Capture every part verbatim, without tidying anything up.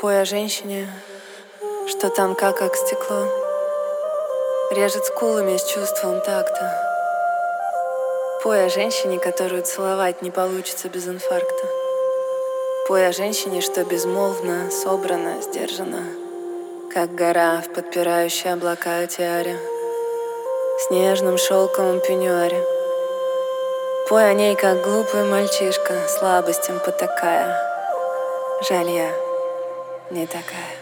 Пой о женщине, что тонка, как стекло, режет скулами с чувством такта. Пой о женщине, которую целовать не получится без инфаркта. Пой о женщине, что безмолвно, собрана, сдержана, как гора в подпирающей облака тиаре, с нежным шелковым пеньюаре. Пой о ней, как глупый мальчишка, слабостям потакая. Жаль, я не такая.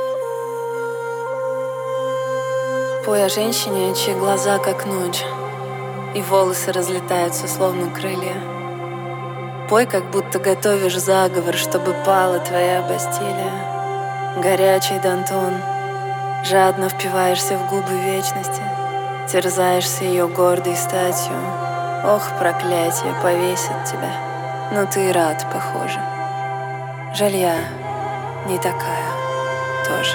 Пой о женщине, чьи глаза как ночь, и волосы разлетаются, словно крылья. Пой, как будто готовишь заговор, чтобы пала твоя Бастилия. Горячий Дантон, жадно впиваешься в губы вечности, терзаешься ее гордой статью. Ох, проклятие, повесит тебя, но ты рад, похоже. Жаль, я не такая тоже.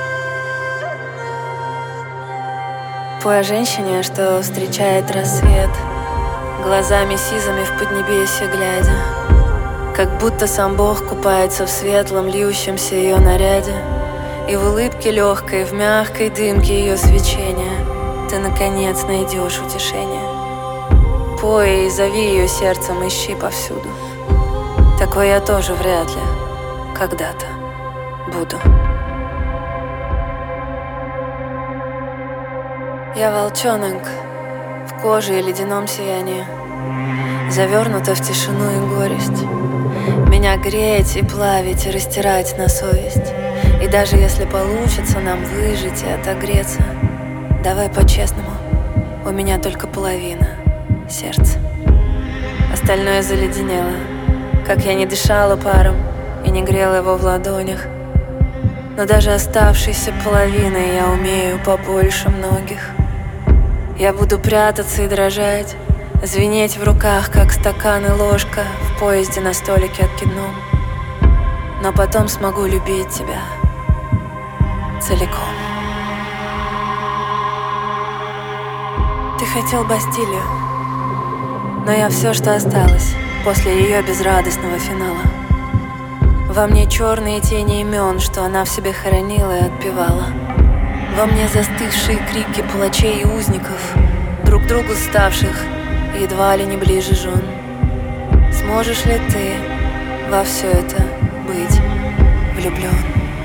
Пой о женщине, что встречает рассвет, глазами сизыми в поднебесье глядя, как будто сам Бог купается в светлом, льющемся ее наряде, и в улыбке легкой, в мягкой дымке ее свечения ты, наконец, найдешь утешение. Пой и зови ее сердцем, ищи повсюду. Такой я тоже вряд ли когда-то буду. Я волчонок в коже и ледяном сиянии, завернута в тишину и горесть. Меня греть и плавить, и растирать на совесть. И даже если получится нам выжить и отогреться, давай по-честному, у меня только половина сердца. Остальное заледенело, как я не дышала паром и не грела его в ладонях. Но даже оставшейся половиной я умею побольше многих. Я буду прятаться и дрожать, звенеть в руках, как стакан и ложка в поезде на столике откидном. Но потом смогу любить тебя целиком. Ты хотел Бастилию, но я все, что осталось после ее безрадостного финала. Во мне черные тени имен, что она в себе хоронила и отпевала. Во мне застывшие крики палачей и узников, друг другу ставших едва ли не ближе жен. Сможешь ли ты во все это быть влюблен?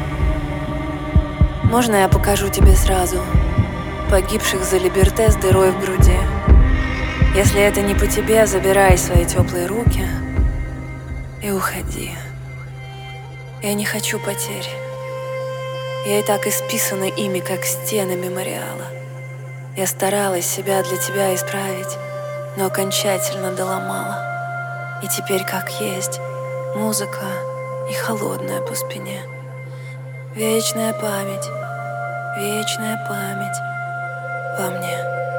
Можно я покажу тебе сразу погибших за либерте с дырой в груди? Если это не по тебе, забирай свои теплые руки и уходи. Я не хочу потерь. Я и так исписана ими, как стены мемориала. Я старалась себя для тебя исправить, но окончательно доломала. И теперь как есть музыка и холодная по спине. Вечная память, вечная память во мне.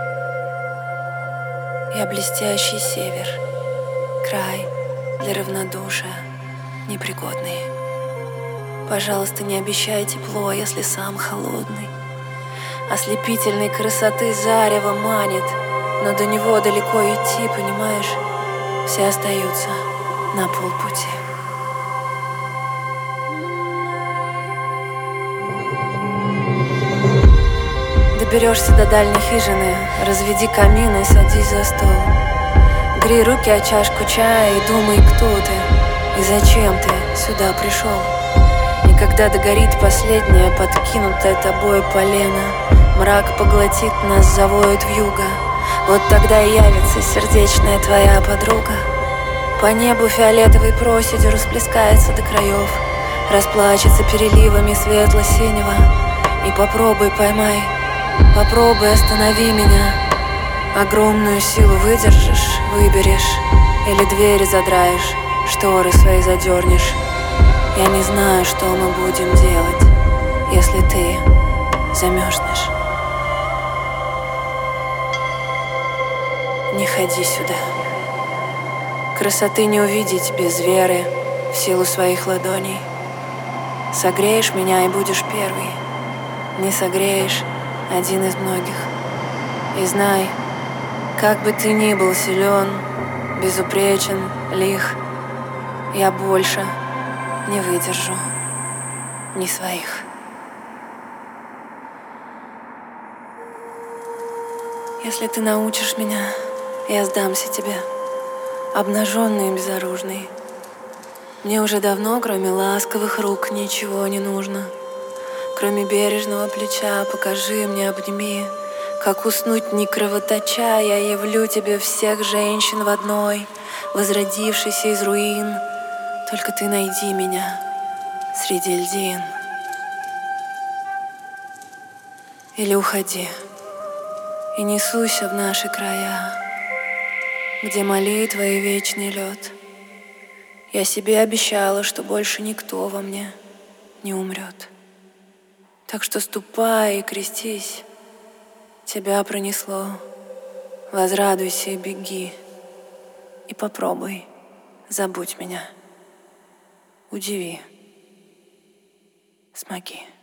Я блестящий север, край для равнодушия непригодный. Пожалуйста, не обещай тепло, если сам холодный. Ослепительной красоты зарево манит, но до него далеко идти, понимаешь? Все остаются на полпути. Доберешься до дальней хижины, разведи камин и садись за стол. Грей руки о чашку чая и думай, кто ты и зачем ты сюда пришел. И когда догорит последнее подкинутое тобой полено, мрак поглотит нас, завоет вьюга. Вот тогда и явится сердечная твоя подруга. По небу фиолетовой проседью расплескается до краев, расплачется переливами светло-синего. И попробуй поймай, попробуй останови меня. Огромную силу выдержишь, выберешь, или двери задраешь, шторы свои задернешь. Я не знаю, что мы будем делать, если ты замерзнешь. Не ходи сюда. Красоты не увидеть без веры в силу своих ладоней. Согреешь меня и будешь первый. Не согреешь — один из многих. И знай, как бы ты ни был силен, безупречен, лих, я больше не выдержу. не своих. Если ты научишь меня, я сдамся тебе, обнаженный и безоружный. Мне уже давно, кроме ласковых рук, ничего не нужно. Кроме бережного плеча, покажи мне, обними. Как уснуть, не кровоточа, я явлю тебе всех женщин в одной, возродившейся из руин. Только ты найди меня среди льдин. Или уходи и не суйся в наши края, где молитва и вечный лед. Я себе обещала, что больше никто во мне не умрет. Так что ступай и крестись, тебя пронесло. Возрадуйся и беги, и попробуй, забудь меня. Удиви, смоги.